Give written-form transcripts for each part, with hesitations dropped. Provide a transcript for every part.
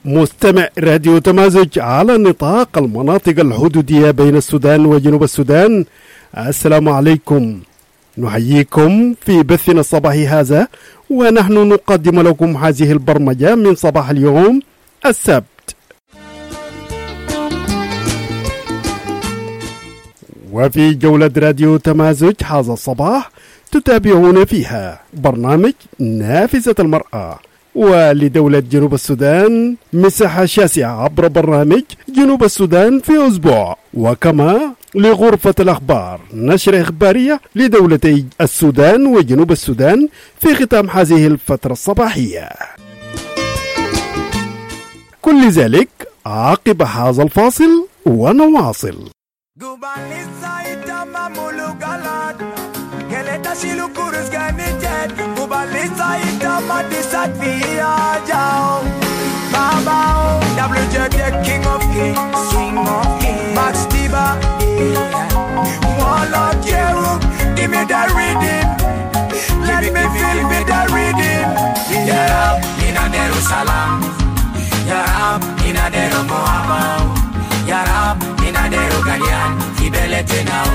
مستمع راديو تمازج على نطاق المناطق الحدودية بين السودان وجنوب السودان. السلام عليكم، نحييكم في بثنا الصباحي هذا، ونحن نقدم لكم هذه البرمجة من صباح اليوم السبت. وفي جولة راديو تمازج هذا الصباح تتابعون فيها برنامج نافذة المرأة، ولدولة جنوب السودان مساحة شاسعة عبر برنامج جنوب السودان في أسبوع، وكما لغرفة الأخبار نشر إخبارية لدولتي السودان وجنوب السودان في ختام هذه الفترة الصباحية. كل ذلك عقب هذا الفاصل ونواصل. King of kings, Max Diba, Warlock Cherub, give me that reading, let me feel with that reading. Ya Rab, ina Jerusalem, Ya Rab, ina Dero Moabau, Ya Rab, ina Dero Gadian, Kibelete now.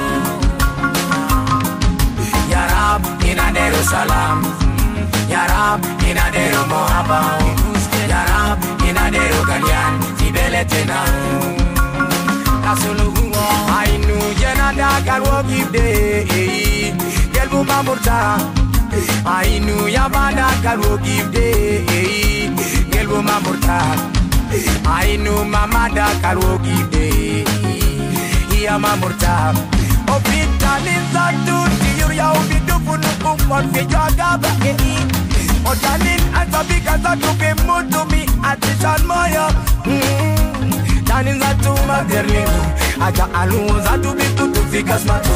Ya Rab, ina Jerusalem, Ya Rab, ina Dero Moabau, Ya Rab, ina Dero Gadian, Kibelete now. I knew Jenada can walk if day. Gelbu Mamurta. I knew Yamada can walk if day. Gelbu Mamurta. I knew Mamada can walk if day. Yamamurta. Opitan in that duty, you'll be doing for Fijagaba. Otanin and Fabika to be moved to me at the San Moya. Tanin za tu maderlino aja alu za tu bitu tu fikas matu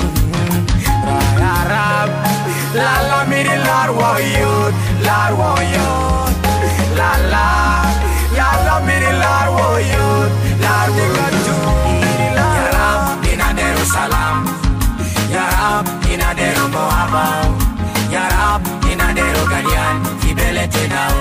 Rab la la miri larwoyot la la miri larwoyot larwogatu Ya Rab ina Jerusalem Ya Rab ina Dero Moabau Ya Rab ina Dero Gadian Kibelete now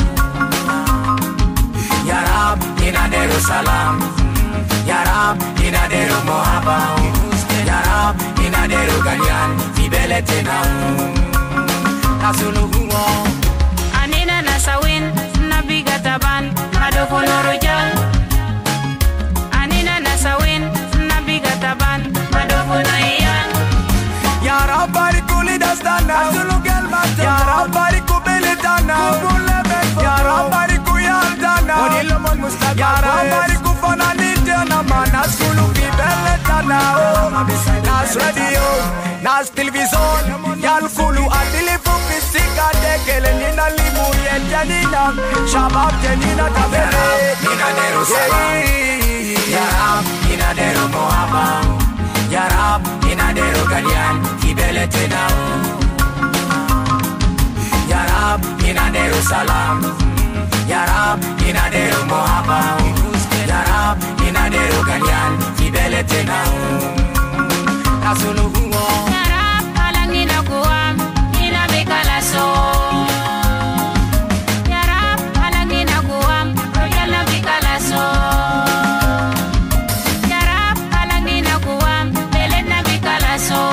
Ya Rab ina Jerusalem Ya Rab ina Dero Moabau Ya Rab ina Dero Gadian Kibelete now Asuluhuo Anina nasawin nabiga taban madokono rojal Anina nasawin nabiga taban madokono iyan Ya Rab barikuli dastana Asulugel mata Ya Rab barikubele dana Ya Rab Ya Rabbi kufana nitena mana sulu kibele tana Nas radio, nas television Yal kulu adili fufisika dekele nina limu yenjanina Shabab jenina tabere Nina Jerusalem Ya Rab, nina Dero Moabau Ya Rab, nina Dero Gadian Kibele tena Ya Rab, nina Jerusalem Ya Rab, ina Dero Moabau Ya Rab, ina Dero Gadian Kibelete now Asuluhuo Ya Rab, alangina kuam ina bikalaso Ya Rab, alangina kuam royal na bikalaso Ya Rab, alangina kuam belet na bikalaso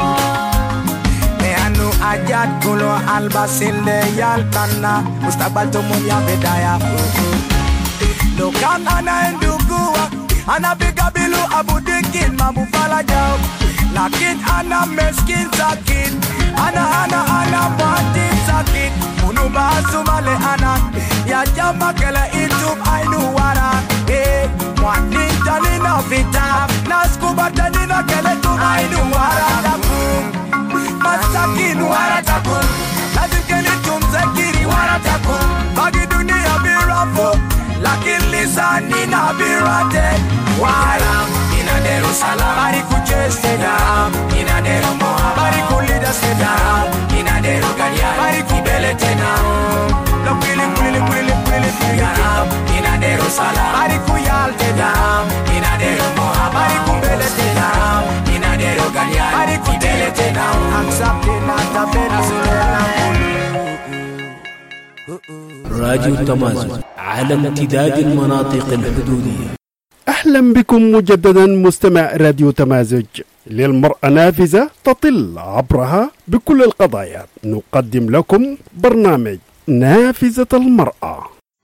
Meanu ajat kulo albasinde yalkana Mustabal tumu ya bedaya Lokan ana endugua Ana bigabilu abudikin mamufala jao Lakin ana meskin sakit Ana batin sakit Munu basu male ana Ya jama kele itub ainu wara Mwanin talina vita Naskuba talina kele tub ainu wara takum Masakin wara takum Lazim kele tum zekiri wara takum Bagi dunia birafo Lakin lisani na birate Waram ina Jerusalem Bariku cheste daram ina Dero Moabau Bariku lida sedaram ina Dero Gadian Bariku belete now Lokili Yaram ina Jerusalem Bariku yalte daram ina Dero Moabau Bariku belete daram ina Dero Gadian Bariku belete now Accept not a better Radio Tamazu على امتداد المناطق الحدودية. أهلا بكم مجددا مستمع راديو تمازج. للمرأة نافذة تطل عبرها بكل القضايا. نقدم لكم برنامج نافذة المرأة.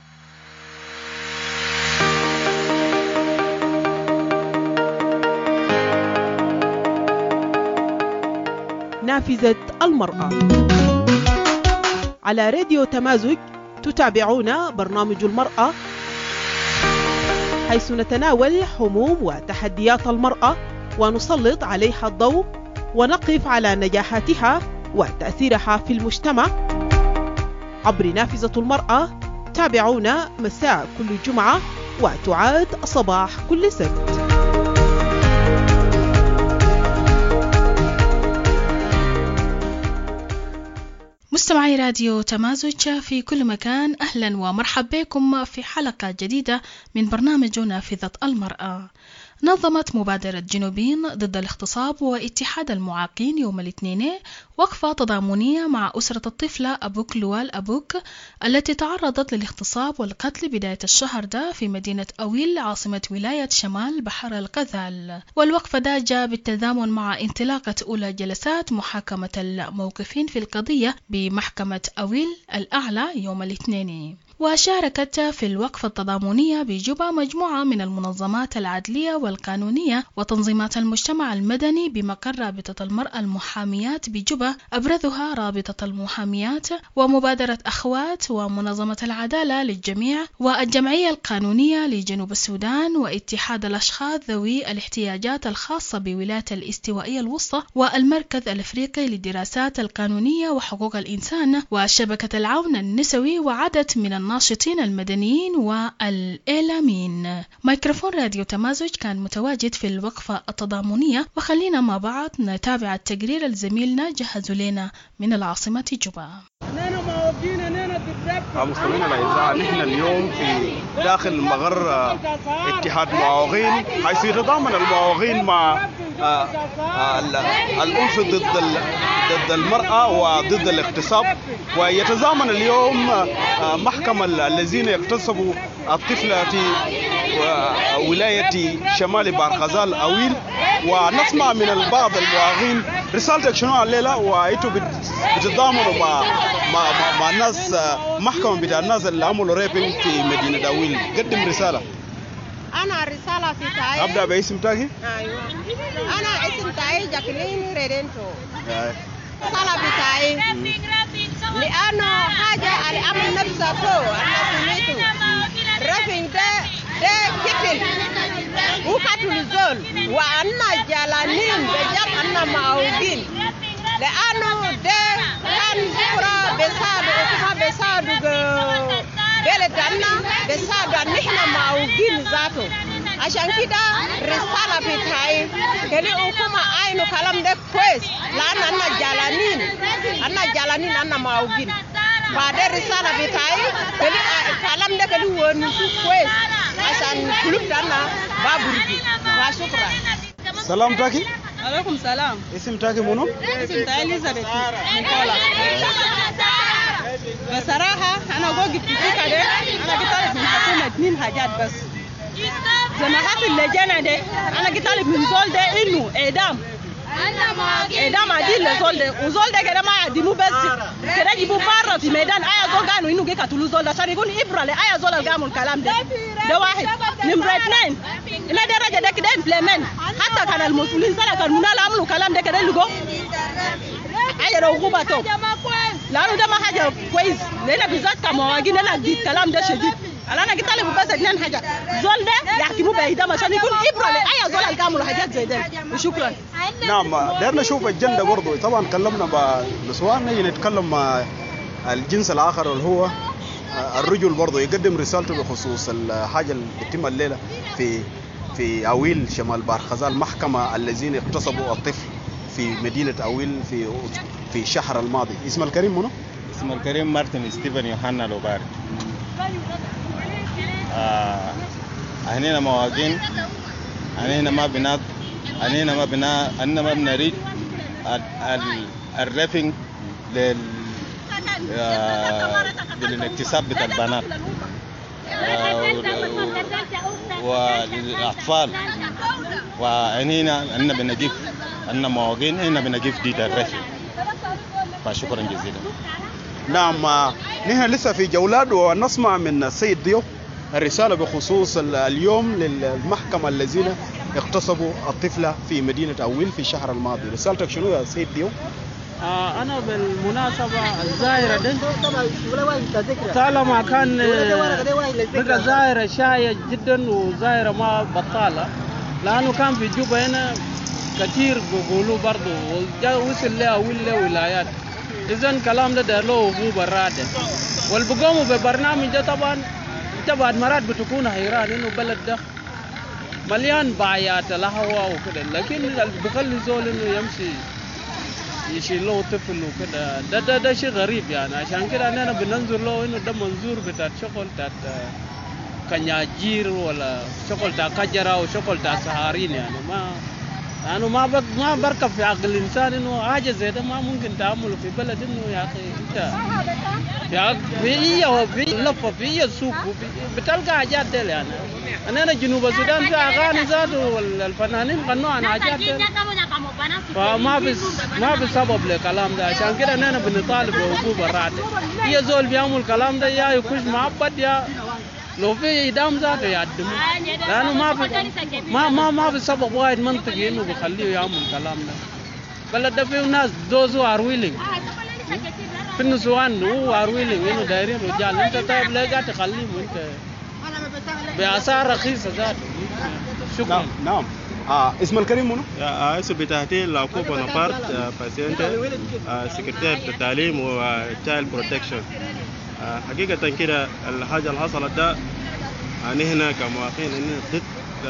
نافذة المرأة على راديو تمازج. تتابعون برنامج المرأة، حيث نتناول هموم وتحديات المرأة ونسلط عليها الضوء ونقف على نجاحاتها وتأثيرها في المجتمع عبر نافذة المرأة. تابعونا مساء كل جمعة وتعاد صباح كل سبت. مستمعي راديو تمازج في كل مكان، أهلا ومرحبا بكم في حلقة جديدة من برنامج نافذة المرأة. نظمت مبادرة جنوبين ضد الاغتصاب واتحاد المعاقين يوم الاثنين وقفة تضامنية مع أسرة الطفلة أبوك لوال أبوك التي تعرضت للاغتصاب والقتل بداية الشهر ده في مدينة أويل عاصمة ولاية شمال بحر الغزال. والوقفة ده جاء بالتضامن مع انطلاقة أولى جلسات محاكمة الموقفين في القضية بمحكمة أويل الأعلى يوم الاثنين. وشاركت في الوقفة التضامنية بجوبا مجموعة من المنظمات العدلية والقانونية وتنظيمات المجتمع المدني بمقر رابطة المرأة المحاميات بجوبا، أبرزها رابطة المحاميات ومبادرة أخوات ومنظمة العدالة للجميع والجمعية القانونية لجنوب السودان واتحاد الأشخاص ذوي الاحتياجات الخاصة بولاية الاستوائية الوسطى والمركز الأفريقي للدراسات القانونية وحقوق الإنسان وشبكة العون النسوي وعدد من الناشطين المدنيين والإعلاميين. ميكروفون راديو تمازج كان متواجد في الوقفة التضامنية، وخلينا مع بعض نتابع التقرير الزميلنا جهزوا لنا من العاصمة جوبا. مستمعينا الأعزاء، نحن اليوم في داخل مقر اتحاد معاوغين، حيث يتضامن المعاوغين مع الأنف ضد المرأة وضد الاغتصاب. ويتضامن اليوم محكمة الذين اغتصبوا الطفلة في ولاية شمال بارغزال أويل. ونسمع من البعض المعاوغين رسالتك شنو الليلة، وأنتوا بتتضامنوا مع الناس محكمة بتاع الناس اللي عملوا ريبنج في مدينة أويل. قدم رسالة. أنا رسالة في تاعي. أبدأ باسم تاعي. أيوة، أنا اسم تاعي جاكلين ريدنتو. رسالة بتاعي لأنه حاجة الأمر نفسه فوق أنا سميته ريبنج ده كتل وقتل الزول وأنا جالانين بجاب أنا معوقين، لأنه ده كان ذكرى بسادو بلدنا بسادو نحن معوقين ذاته. عشان كده رسالة بتاعي كده حكومة عينو كلام ده كويس، لأن أنا جالانين أنا معوقين. بعد الرسالة بتاعي كده كلام ده كده ونشوف كويس عشان قلوبنا بابرجي. وشكرا. سلام تاكي. عليكم سلام. اسم تاكي منو؟ اسم تاعي إليزابيث نيكولا. بصراحة أنا وجبت فيك ده، أنا قلت من حكومة 2 حاجات بس. زي ما في اللجنة ده أنا قلت من زول ده إنه إعدام عديل لزول ده، وزول ده كده ما يعدموه بس كده يجيبوه برا في ميدان. أي زول قالوا إنه جه قتلوا زول ده عشان يكون إبرة لأي زول اللي قاموا الكلام ده واحد. نمرة 2 إلى درجة ده كده إمبلمنت، حتى كان المسؤولين سنة كانوا عملوا كلام ده كده اللي جو أي رغبته، لأنه ده ما حاجة كويس لأن بالذات كمواجين أنا دي الكلام ده شديد. أنا قلت له بس 2 حاجات، زول ده يحكموه بإعدام عشان يكون إبرة لأي زول اللي عملوا حاجات زي ده. وشكرا. نعم، دايرنا نشوف الجندة برضو. طبعا كلمنا بنسوان، نجي نتكلم مع الجنس الآخر اللي هو الرجل برضو يقدم رسالته بخصوص الحاجة اللي بتتم الليلة في أويل شمال بارغزال، محكمة الذين اغتصبوا الطفل في مدينة أويل في الشهر الماضي. اسم الكريم منو؟ اسم الكريم مارتن ستيفن يوحنا لوباري. هنا مواقين، هنا ما بنريد الريفنج للاكتساب بتاع البنات. وللأطفال. وعنينا أننا بنجيب أننا مواقين أننا بنجيب دي الرشي. فشكرا جزيلا. نعم، نحن لسه في جولات ونسمع من السيد ضيو الرسالة بخصوص اليوم للمحكمة الذين اغتصبوا الطفلة في مدينة أويل في الشهر الماضي. رسالتك شنو يا سيد ضيو؟ أنا بالمناسبة الظاهرة دي طالما كان بقى ظاهرة شائعة جدا وظاهرة ما بطالة، لأنه كان في جوبا هنا كثير بيقولوا برضو وصل لها ولايات. إذن كلام ده له هو برادة والبقوموا ببرنامج ده. طبعا انت بعد مرات بتكون حيران انه بلد ده مليان بايات لهوا وكده، لكن بخلي زول انه يمشي يشيل له طفل وكده ده شيء غريب يعني. عشان كده اننا بننظر له انه ده منظور بتاع شغل بتاع كنياجير ولا شغل بتاع كجرة وشغل بتاع سهارين يعني. يعني ما بركب في عقل الانسان انه حاجه زي ده ما ممكن تعمله في بلد. انه يا اخي انت في لفه في السوق بتلقى حاجات دي يعني. انا جنوب السودان في اغاني ذاته والفنانين غنوا عن حاجات دي، فما في سبب للكلام ده. عشان كده انا بنطالب بحقوق الراتب. هي زول بيعمل الكلام ده يا يكش معبد يا لو في إدام ذاته يقدمه، لأنه ما في سبب واحد منطقي إنه بخليه يعمل الكلام ده. بلد ده فيه ناس those who are willing في النسوان هو are willing إنه دايرين رجال. أنت طيب لا قاعد تخليهم أنت بأسعار رخيصة ذاته. شكرا. نعم. اسم الكريم منو؟ اسم بتاعتي لاكو بونابرت باسينتا سكرتير التعليم وتشايلد بروتكشن. حقيقة كده الحاجة اللي حصلت ده نحن كمواطنين ضد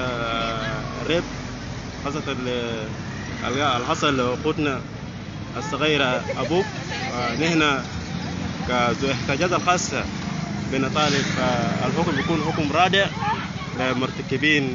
ريب خاصة اللي حصل لأخوتنا الصغيرة أبوك. نحن كذو احتياجات الخاصة بنطالب الحكم يكون حكم رادع لمرتكبين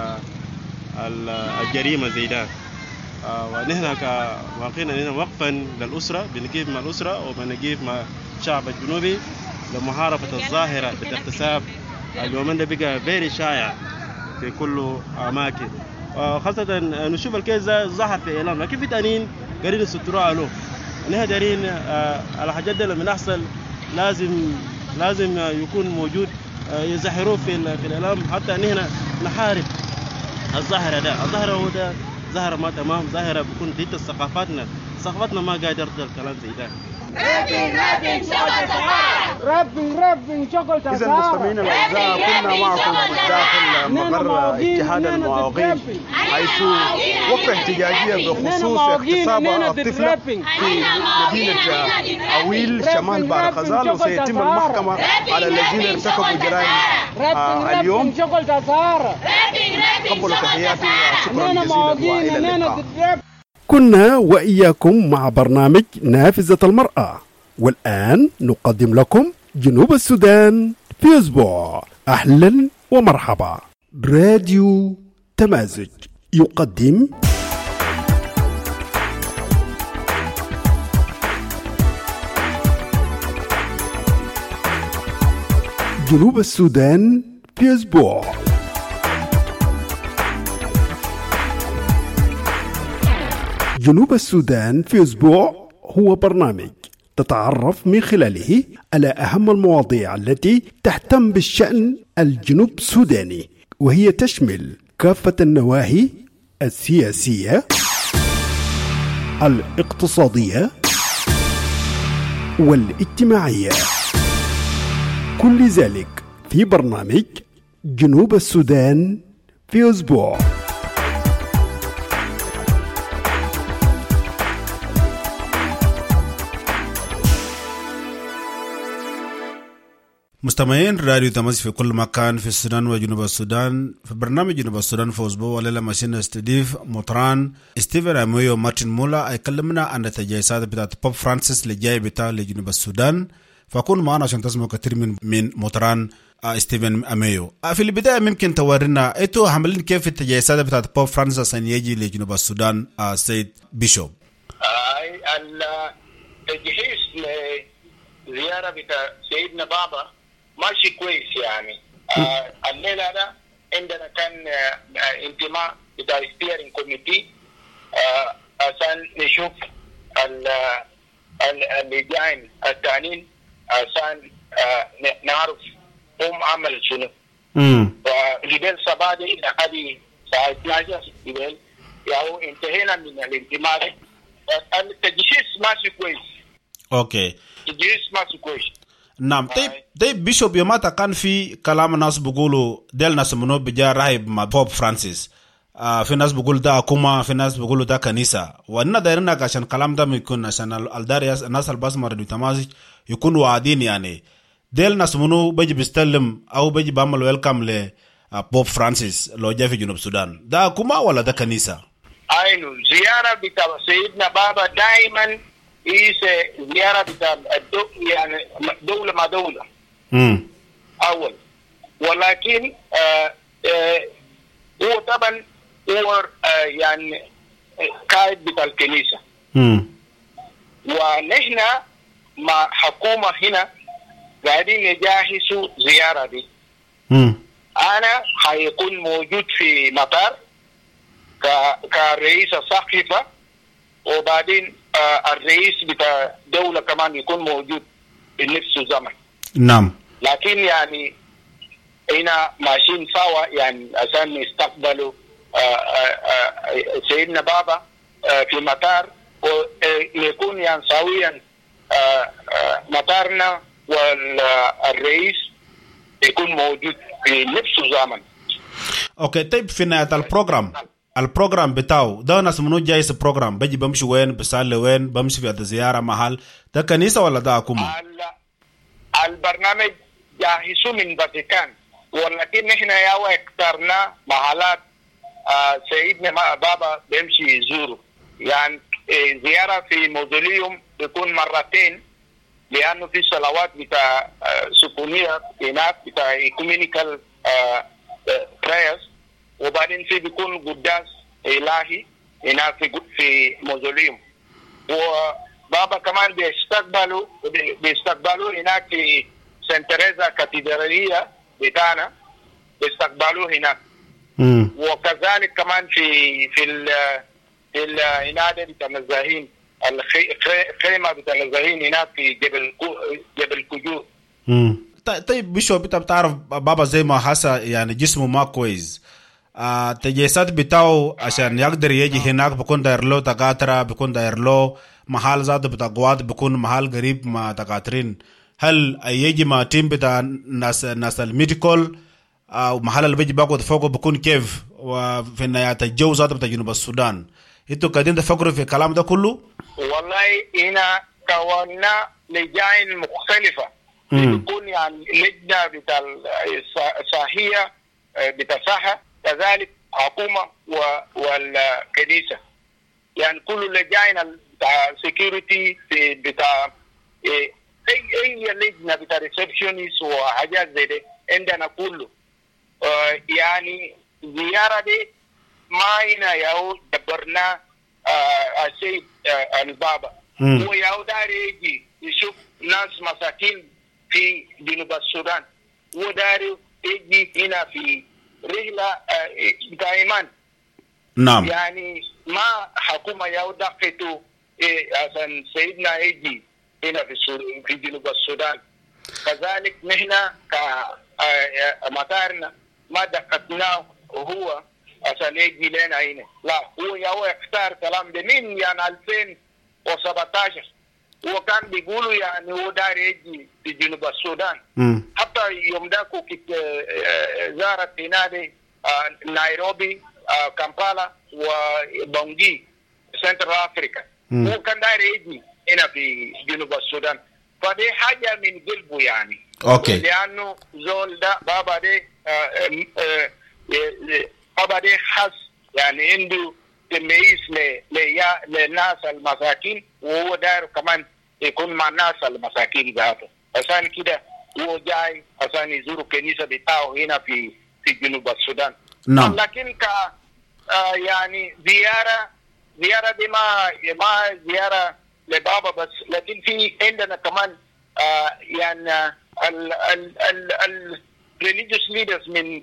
الجريمة زي ده. ونحن كواقعين وقفا للأسرة بنقيف مع الأسرة وبنقيف مع الشعب الجنوبي لمحاربة الظاهرة بالاغتصاب اليومين ده بقى فيري شائع في كل أماكن. خاصة نشوف الكيس ده ظهر في إعلام، لكن في تانيين قاعدين يستروها له. نحن دارين الحاجات دي لما يحصل لازم يكون موجود يزحروه في الإعلام حتى نحن نحارب الظاهرة ده. الظاهرة هو ده ظاهرة ما تمام، ظاهرة بيكون ضد ثقافتنا ما قاعد يرضى الكلام زي ده. رابين شغل تسارة. إذا المستمعين الأعزاء كنا معكم داخل مقر اتحاد المواقين حيث وقفة احتجاجية بخصوص اغتصاب الطفلة في مدينة أويل شمال بحر غزال، وسيتم المحكمة على الذين ارتكبوا جرائم اليوم. قبلوا تحياتي وشكرا جزيلا وإلى اللقاء. كنا وإياكم مع برنامج نافذة المرأة، والآن نقدم لكم جنوب السودان في أسبوع. أهلا ومرحبا. راديو تمازج يقدم جنوب السودان في أسبوع. جنوب السودان في أسبوع هو برنامج تتعرف من خلاله على أهم المواضيع التي تهتم بالشأن الجنوب السوداني، وهي تشمل كافة النواحي السياسية، الاقتصادية والاجتماعية. كل ذلك في برنامج جنوب السودان في أسبوع. مستمعين راديو تمازج في كل مكان في السودان وجنوب السودان. في برنامج جنوب السودان في أسبوع وليلة ماشينا استضيف مطران ستيفن أمويو ومارتن مولا يكلمنا عن التجهيزات بتاعت بوب فرانسيس اللي جاي بتاع لجنوب السودان. فكون معنا عشان تسمعوا كثير من مطران ستيفن أمويو. في البداية ممكن تورينا انتوا عاملين كيف التجهيزات بتاعت بوب فرانسيس عشان يجي لجنوب السودان سيد بيشوب؟ التجهيز لزيارة بتاع سيدنا بابا ماشي كويس يعني. الليلة ده عندنا كان انتماء بتاع ستيرنج كوميتي عشان نشوف اللجان التانيين عشان نعرف هم عمل شنو. فلبال صبادي هذه الساعة 12 لبال ياو انتهينا من الانتماء. التجهيز ماشي كويس. اوكي. التجهيز ماشي كويس. نعم. طيب بيشوب يوماتها كان في كلام الناس بيقولوا ديل ناس منو بجا راهب مع بوب فرانسيس. في ناس بيقول ده أكوما، في ناس بيقولوا ده كنيسة. وإننا دايرينك عشان كلام ده يكون عشان الدارياس الناس الباسمر بتمازج يكونوا واعدين يعني. ديل ناس منو بيجي بيستلم أو بيجي بعمل ويلكم لبوب فرانسيس لو جاء في جنوب السودان. ده أكوما ولا ده كنيسة؟ أينو زيارة بتاع سيدنا بابا دائما إيه زيارة بتاع يعني دولة مع دولة. أول ولكن هو طبعا هو يعني قائد بتاع الكنيسة. ونحن مع حكومة هنا قاعدين نجهزوا زيارة دي. أنا حيكون موجود في مطار كرئيس الساقفة، وبعدين الرئيس بتاع دولة كمان يكون موجود في نفس الزمن. نعم. لكن يعني هنا ماشيين سوا يعني عشان نستقبلوا سيدنا بابا في مطار، ويكون يعني سويا مطارنا والرئيس يكون موجود في نفس الزمن. اوكي. طيب في نهاية البروجرام بتاعه ده ناس منو جايس البروجرام بيجي بمشي وين بيسال وين بمشي في الزيارة محل ده كنيسة ولا ده أكوما؟ البرنامج جاهزوا من فاتيكان، ولكن نحن ياو اخترنا محلات سيدنا بابا بيمشي يزوروا. يعني زيارة في موزوليوم يكون مرتين لأنه في صلوات بتاع سكونية هناك بتاع إيكومينيكال برايرز، وبعدين في بيكون قداس إلهي هناك في موزوليوم. وبابا كمان بيستقبلوا هناك في سانت تيريزا كاتدرالية بتاعنا بيستقبلوا هناك. وكذلك كمان في العنادة بتاع النزاهين الخيمة بتاع النزاهين هناك في جبل كجور. طيب بيشوب انت بتعرف بابا زي ما حاسة يعني جسمه ما كويس، تجهيزات بتاعه عشان يقدر يجي هناك بيكون داير له دكاترة، بيكون داير له محل ذاته بتاع قوات، بيكون محل قريب مع دكاترين. هل يجي مع تيم بتاع ناس الميديكال او محل اللي بيجي باخد فوقه بيكون كيف؟ وفي نهاية الجو ذاته بتاع جنوب السودان انتوا قاعدين تفكروا في الكلام ده كله؟ والله هنا كونا لجان مختلفة بيكون يعني لجنة بتاع الصحية بتاع الصحة، كذلك حكومة والكنيسة. يعني كل لجان بتاع سيكوريتي بتاع اي لجنة بتاع ريسبشنست وحاجات زي دي عندنا كله. يعني زيارة دي ما هنا ياو دبرنا السيد البابا هو ياو داري يجي يشوف ناس مساكين في جنوب السودان، هو داري يجي هنا في رحلة دائما. نعم. يعني ما حكومة ياو دقته عشان سيدنا يجي هنا في جنوب السودان. كذلك نحن كمطارنا ما دقتناه وهو عشان يجي لنا هنا، لا هو ياو اختار كلام ده من يعني 2017 هو كان بيقولوا يعني هو دار يجي في جنوب السودان. حتى يوم داكو كنت زارت هنا نيروبي كامبالا وبونجي سنترال افريكا، هو كان دار يجي هنا في جنوب السودان. فدي حاجة من قلبه يعني. اوكي. لأنه زول ده بابا ده خاص يعني عنده تمييز للناس المساكين، وهو داير كمان يكون مع الناس المساكين ذاته. عشان كده هو جاي عشان يزور الكنيسة بتاعه هنا في جنوب السودان. نعم. لكن يعني زيارة دي ما زيارة لبابا بس، لكن في عندنا كمان يعني religious leaders من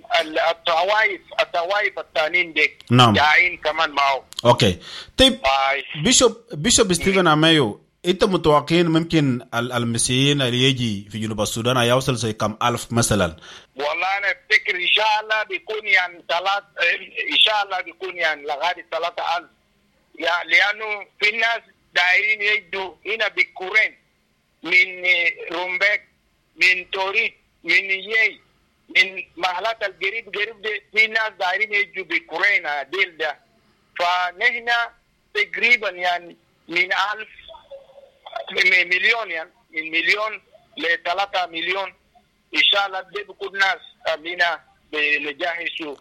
الطوائف الثانيين دي نعم جايين كمان معه. اوكي طيب بيشوب ستيفن عمايو، انت متوقعين ممكن المسيحيين اللي يجي في جنوب السودان هيوصل زي كم ألف مثلا؟ والله انا افتكر ان شاء الله بيكون يعني ان شاء الله بيكون يعني لغايه 3000 يعني، لانه في الناس دايرين يجوا هنا بكورين من رومبك من توريد من يي من محلات القريب دي، في ناس دايرين يجوا بكورين ديل ده. فنحن تقريبا يعني من 1000 مليون، يعني من مليون ل3 مليون ان شاء الله دي بكون ناس لنا بنجهزوا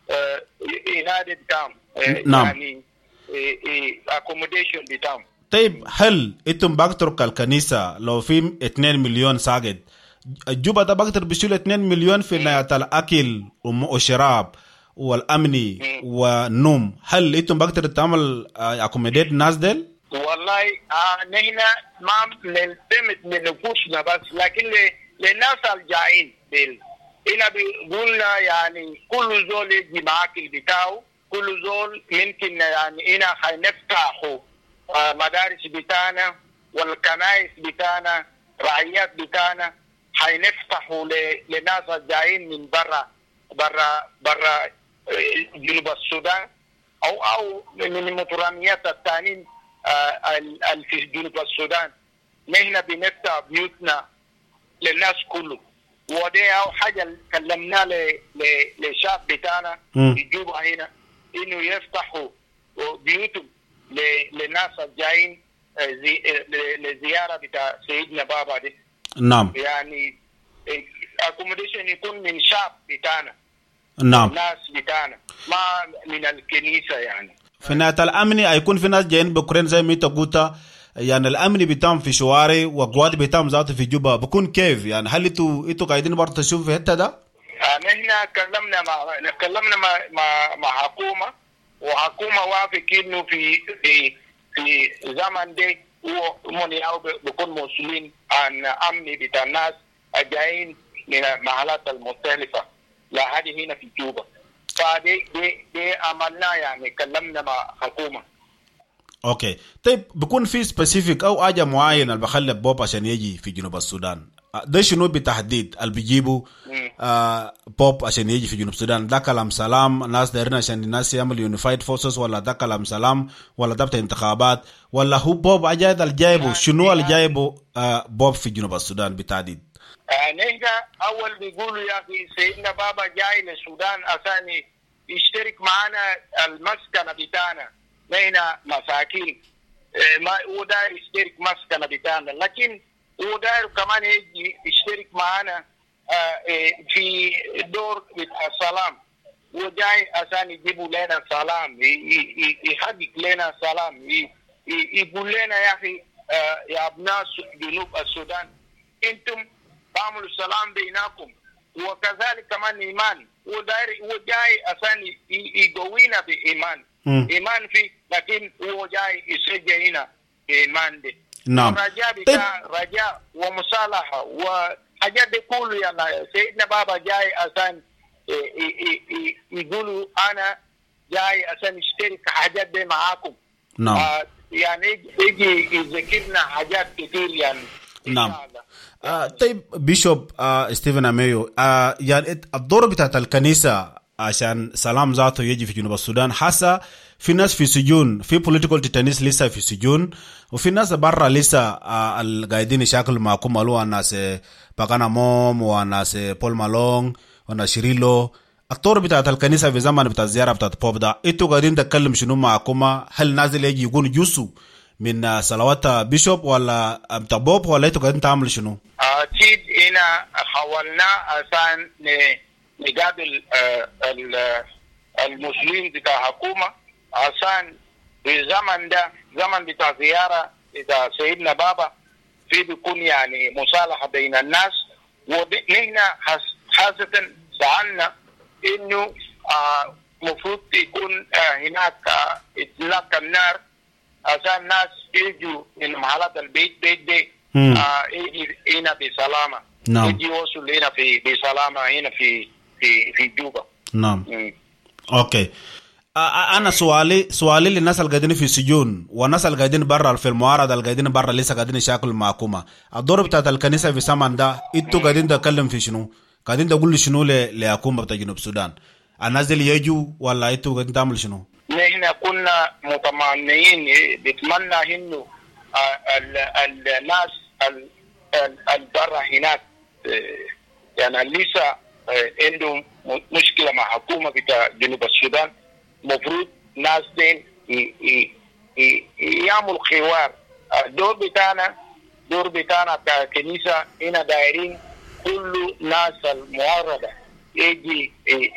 إنادة تام يعني accommodation بتام. طيب هل انتم بقترك الكنيسة لو في 2 مليون ساقط، الجوبة ده بقتر بيشيل 2 مليون في نهاية الأكل والشراب والأمني والنوم، هل انتم بقتر تعمل accommodate الناس ديل؟ والله نحن ما نلتمس من نفوسنا بس، لكن للناس الجايين ديل هنا بيقولنا يعني كل زول يجي معاكل بتاعه، كل زول ممكن يعني هنا حنفتحوا مدارس بتاعنا والكنائس بتاعنا رعيات بتاعنا حنفتحوا للناس الجايين من برا جنوب السودان او من المتراميات الثانيين في جنوب السودان. نحن بنفتح بيوتنا للناس كله، ودي أو حاجة كلمنا للشعب بتاعنا يجوبوا هنا إنه يفتحوا بيوتهم للناس الجايين لزيارة بتاع سيدنا بابا دي. نعم. يعني accommodation يكون من شعب بتاعنا. نعم. الناس بتاعنا ما من الكنيسة يعني. في نهاية الأمن هيكون في ناس جايين بكرين زي ما انت قلت، يعني الأمن بتاعهم في شوارع وقوات بتاعهم ذاته في جوبا بكون كيف يعني؟ هل انتوا قاعدين برضه تشوفوا في الحته ده؟ نحن كلمنا مع حكومه، وحكومه وافق انه في زمن ده ومن ياو بكون مسؤولين عن امن بتاع الناس الجايين من المحلات المختلفه لهذه هنا في جوبا. فدي عملنا يعني كلمنا مع حكومه. اوكي طيب بكون في سبيسيفيك او حاجه معينه اللي بخلي بوب عشان يجي في جنوب السودان؟ ده شنو بالتحديد اللي بيجيبوا بوب عشان يجي في جنوب السودان؟ ده كلام سلام ناس دايرين عشان الناس يعمل يونيفايد فورسز، ولا ده كلام سلام، ولا ده بتاع انتخابات، ولا هو بوب عجايد اللي جايبه؟ شنو اللي جايبه بوب في جنوب السودان بالتحديد؟ نحن اول بيقولوا يا اخي سيدنا بابا جاي للسودان عشان يشترك معنا المسكنه بتاعنا، نحن مساكين ما هو داير يشترك مسكنه بتاعنا، لكن هو داير كمان يجي يشترك معنا في دور بتاع السلام. هو جاي عشان يجيبوا لنا سلام، يحقق لنا سلام، يقول لنا يا اخي يا ابناء جنوب السودان انتم تعملوا سلام بينكم، وكذلك كمان ايمان. هو جاي عشان يقوينا بايمان، ايمان فيه، لكن هو جاي يسجل هنا ايمان دي. نعم. رجاء بتاع رجاء ومصالحه وحاجات دي كله. يعني سيدنا بابا جاي عشان يقولوا انا جاي عشان اشترك حاجات دي معاكم. نعم. يعني يجي يذكرنا حاجات كتير يعني. نعم. طيب بيشوب ستيفن عمايو، يعني الدور بتاعت الكنيسة عشان سلام ذاته يجي في جنوب السودان، حاسة في ناس في سجون، في political detainees لسه في سجون، وفي ناس برا لسه القاعدين يشاكلوا معكم، قالوا الناس باغانا موم والناس بول مالون والناس شيريلو. الدور بتاعت الكنيسة في زمان بتاع الزيارة بتاعت بوب ده، انتوا قاعدين تتكلم شنو معكم؟ هل نازل يجي يقول جوسو من صلوات بيشوب ولا بتاع بوب، ولا انتوا قاعدين تعملوا شنو؟ اكيد هنا حاولنا عشان نقابل المسلمين بتاع حكومة، عشان في الزمن ده زمن بتاع زيارة بتاع سيدنا بابا في بيكون يعني مصالحة بين الناس. ونحن خاصة سألنا انه مفروض يكون هناك اطلاق النار عشان الناس يجوا من محلات البيت دي يجي هنا بسلامة. نعم. يجي يوصل هنا بسلامة هنا في جوبا. نعم. اوكي. انا سؤالي للناس اللي قاعدين في السجون والناس اللي قاعدين برا في المعارضه اللي قاعدين برا لسه قاعدين يشاكلوا معكم، الدور بتاعت الكنيسه في سمن ده انتوا قاعدين تتكلم في شنو؟ قاعدين تقول شنو لحكومه بتاع جنوب السودان؟ الناس اللي يجوا ولا انتوا قاعدين تعملوا شنو؟ نحن كنا متمنيين بنتمنى انه الناس البرا هناك يعني لسه عندهم مشكله مع حكومه بتاع جنوب السودان، مفروض ناس دين يعملوا حوار. دور بتاعنا ككنيسه هنا دايرين كل ناس المعارضه يجي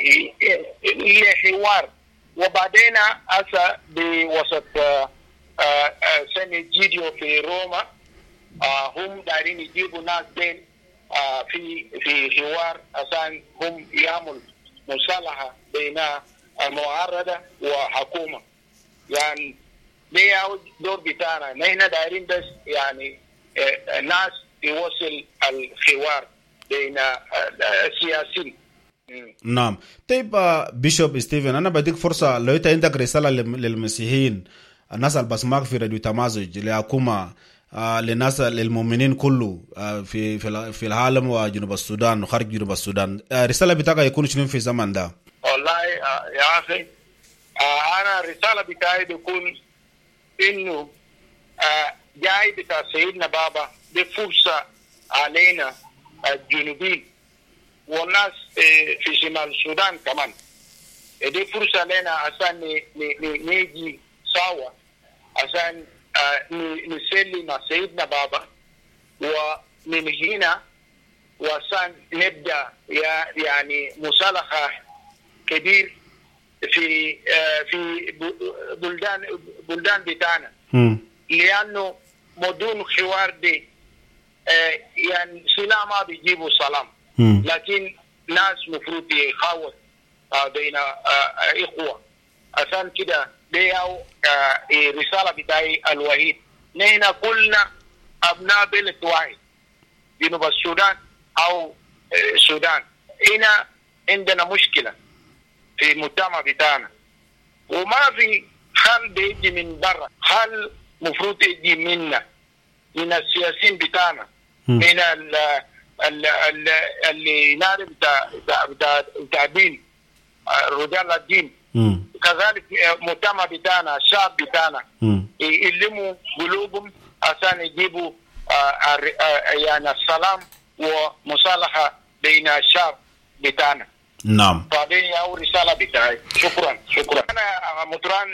لحوار، وبعدين هسه بوسط سنة جيديو في روما هم دايرين يجيبوا ناس دين في حوار عشان هم يعمل مصالحة بين المعارضة وحكومة. يعني ده دور بتاعنا، نحن دايرين بس يعني الناس يوصل الحوار بين السياسيين. نعم. طيب بيشوب ستيفن، أنا بديك فرصة لو أنت عندك رسالة للمسيحيين، الناس اللي بسمعك في راديو تمازج، لحكومة، للناس للمؤمنين كله في العالم وجنوب السودان وخارج جنوب السودان، رسالة بتاعك يكون شنو في الزمن ده؟ والله يا أخي أنا الرسالة بتاعي بيكون إنه جاي بتاع سيدنا بابا بفرصة علينا الجنوبيين والناس في شمال السودان كمان، دي فرصة لنا عشان نيجي سوا عشان نسلي مع سيدنا بابا، ومن هنا وعشان نبدأ يعني مصالحة كبير في بلدان بتاعنا، لأنه بدون حوار دي يعني سلام ما بيجيبوا سلام، لكن ناس مفروض يخاوت بين إخوة. عشان كده دي رسالة بتاعي الوحيد، نحن كلنا أبناء بلد واحد، جنوب السودان أو السودان. هنا عندنا مشكلة في المجتمع بتاعنا، وما في حل بيجي من برا، حل مفروض يجي منا، من السياسيين بتاعنا، من اللي نار بتاع دين، رجال الدين، كذلك مجتمع بتاعنا، الشعب بتاعنا يلموا قلوبهم عشان يجيبوا يعني السلام ومصالحة بين الشعب بتاعنا. نعم. فهذه أو رسالة بتاعي. شكرا. أنا مطران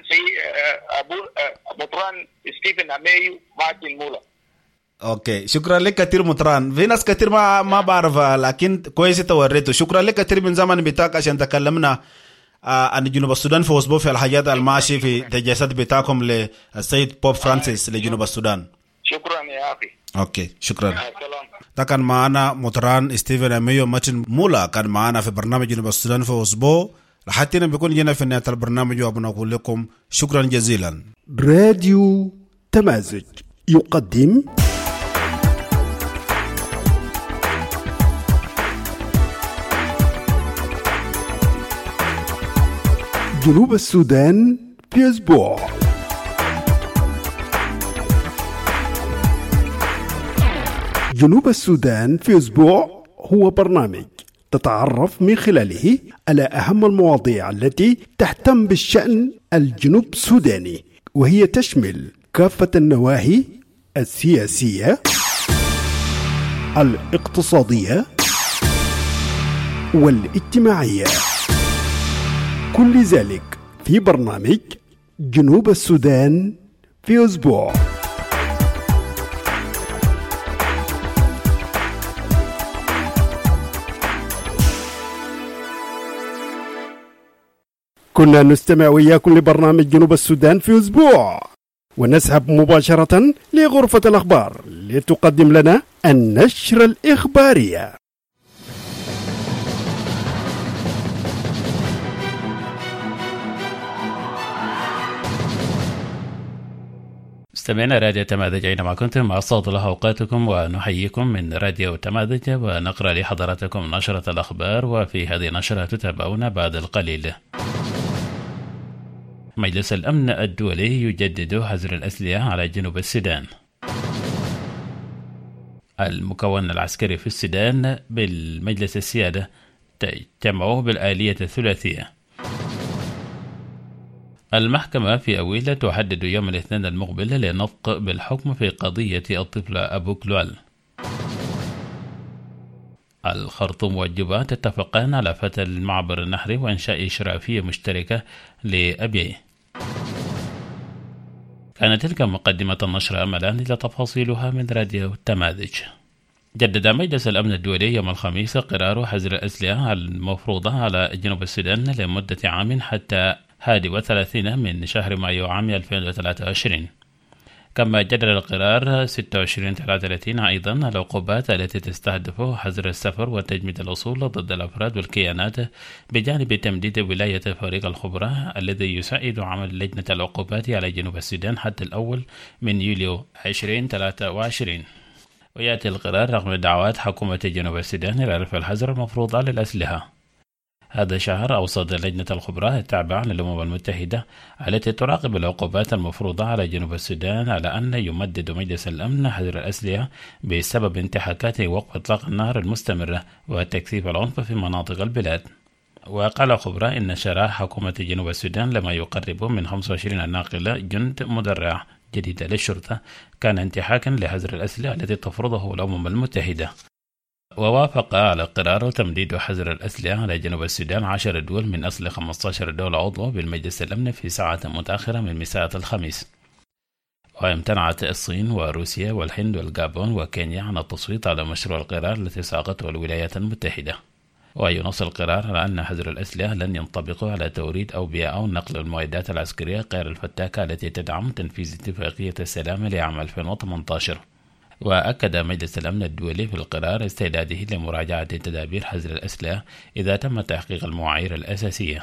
مطران ستيفن أميو مارتن مولا. اوكي، شكرا لك كثير مطران. في ناس كثير ما بعرف، لكن كويس توريته. شكرا لك كثير من زمن بتاعك عشان تكلمنا عن جنوب السودان في أسبوع في الحاجات الماشي في تجهيزات بتاعكم للسيد بوب فرانسيس لجنوب السودان. شكرا يا أخي. اوكي، شكرا. ده كان معنا مطران ستيفن أميو مارتن مولا، كان معنا في برنامج جنوب السودان في أسبوع. لحتى بيكون جينا في نهاية البرنامج وبنقول لكم شكرا جزيلا. راديو تمازج يقدم جنوب السودان في أسبوع. جنوب السودان في أسبوع هو برنامج تتعرف من خلاله على أهم المواضيع التي تهتم بالشأن الجنوب السوداني، وهي تشمل كافة النواحي السياسية، الاقتصادية والاجتماعية، كل ذلك في برنامج جنوب السودان في أسبوع. كنا نستمع وياكم لبرنامج جنوب السودان في أسبوع، ونذهب مباشرة لغرفة الأخبار لتقدم لنا النشرة الإخبارية. مستمعينا راديو تماذج أينما كنتم، مع الصوت له أوقاتكم ونحييكم من راديو تماذج، ونقرأ لحضراتكم نشرة الأخبار. وفي هذه النشرة تتابعون بعد القليل. مجلس الأمن الدولي يجدد حظر الأسلحة على جنوب السودان. المكون العسكري في السودان بالمجلس السيادة تجمعوه بالآلية الثلاثية. المحكمة في أويلة تحدد يوم الاثنين المقبل للنطق بالحكم في قضية الطفل أبو كلوال. الخرطوم والجوبا تتفقان على فتح المعبر النهري وإنشاء شرافية مشتركة لأبيه. كانت تلك مقدمة النشر، أملا إلى تفاصيلها من راديو تماذج. جدد مجلس الأمن الدولي يوم الخميس قرار حظر الأسلحة المفروضة على جنوب السودان لمدة عام حتى 31 من شهر مايو عام 2023. كما جدد القرار 2633 أيضا العقوبات التي تستهدف حظر السفر وتجميد الوصول ضد الأفراد والكيانات، بجانب تمديد ولاية فريق الخبراء الذي يساعد عمل لجنة العقوبات على جنوب السودان حتى الأول من يوليو 2023. ويأتي القرار رغم دعوات حكومة جنوب السودان إلى رفع الحظر المفروض على الأسلحة. هذا الشهر أوصت لجنة الخبراء التابعة للأمم المتحدة التي تراقب العقوبات المفروضة على جنوب السودان على أن يمدد مجلس الأمن حظر الأسلحة بسبب انتهاكات وقف إطلاق النار المستمرة وتكثيف العنف في مناطق البلاد. وقال الخبراء إن شراء حكومة جنوب السودان لما يقرب من 25 ناقلة جند مدرع جديدة للشرطة كان انتهاكا لحظر الأسلحة التي تفرضه الأمم المتحدة. ووافق على قرار تمديد حظر الأسلحة على جنوب السودان 10 دول من أصل 15 دولة عضو بالمجلس الأمن في ساعة متأخرة من مساء الخميس. وامتنعت الصين وروسيا والهند والغابون وكينيا عن التصويت على مشروع القرار التي ساقته الولايات المتحدة. وينص القرار على أن حظر الأسلحة لن ينطبق على توريد أو بيع أو نقل المعدات العسكرية غير الفتاكة التي تدعم تنفيذ اتفاقية السلام لعام 2018. وأكد مجلس الأمن الدولي في القرار استعداده لمراجعة تدابير حظر الأسلحة إذا تم تحقيق المعايير الأساسية.